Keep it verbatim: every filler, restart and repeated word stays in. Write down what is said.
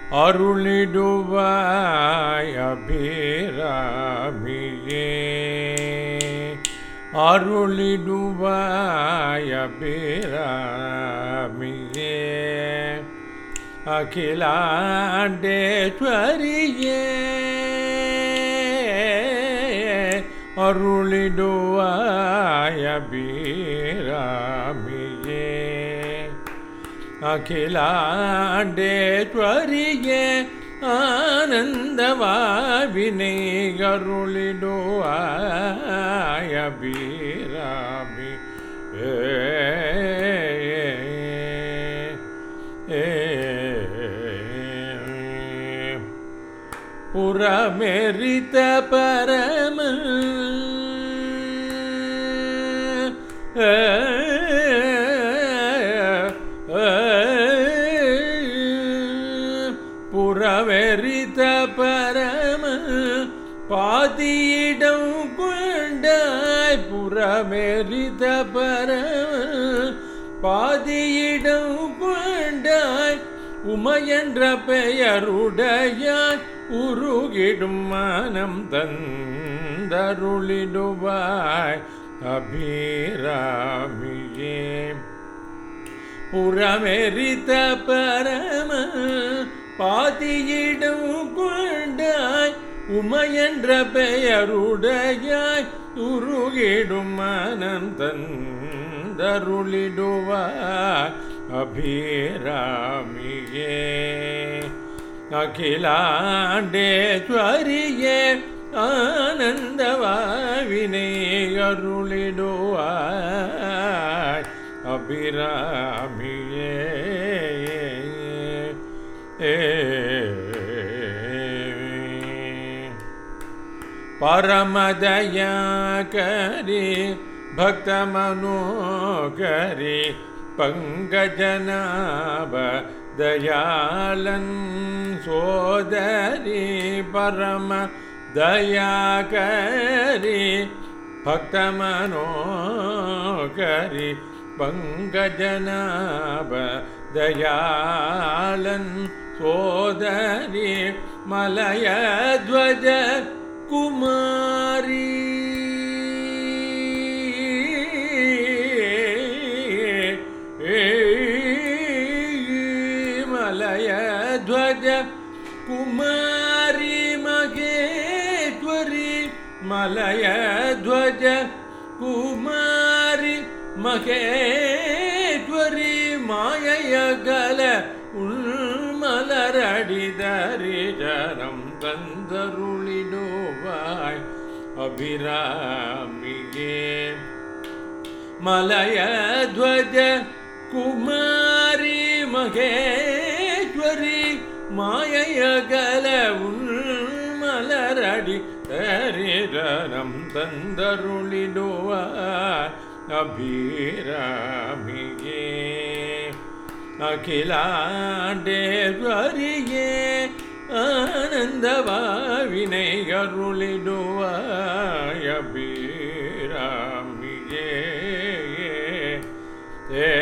அருளிடுவாய் அபிராமியே, அருளிடுவாய் அபிராமியே, அகிலாண்டேஸ்வரியே, அருளிடுவாய் அபிராமியே, அகிலாண்டேஸ்வரியே, ஆனந்தவாவினை அருளிடுவாய் அபிராமி. ஏ புறமெரித்த பரம புறமெரித்த பரம பாதியிடம் கொண்டாய், புறமெரித்த பரம பாதியிடம் கொண்டாய், உமையென்ற பெயருடையாய் உருகிடும் மனம் தந்தருளிடுவாய் அபிராமியே. புறமெரித்த பரம பாதியிடம் கொண்டாய், உமையென்ற பெயருடையாய் உருகிடும் மனம் தந்தருளிடுவாய் அபிராமியே. அகிலாண்டேஸ்வரியே, ஆனந்தவாவினை அருளிடுவாய் அபிராமியே. பரமதயாகரி பக்தமனோகரி பங்கஜநாப தயாளன் சோதரி, பரம தயாகரி பக்தமனோகரி பங்கஜநாப தயாளன் சோதரி, மலயத்வஜ குமாரி, மலயத்வஜ குமாரி மகேஸ்வரி, மலயத்வஜ குமாரி மகேஸ்வரி, மாயையகல உள்மலரடி தரிசனம் தந்தருளிடுவாய் அபிராமியே. மலயத்வஜ குமாரி மகேஸ்வரி, மாயையகல உள்மலரடி தரிசனம் தந்தருளிடுவாய் அபிராமியே. அகிலாண்டேஸ்வரியே, ஆனந்தவாவினை அருளிடுவாய் அபிராமியே. ஏ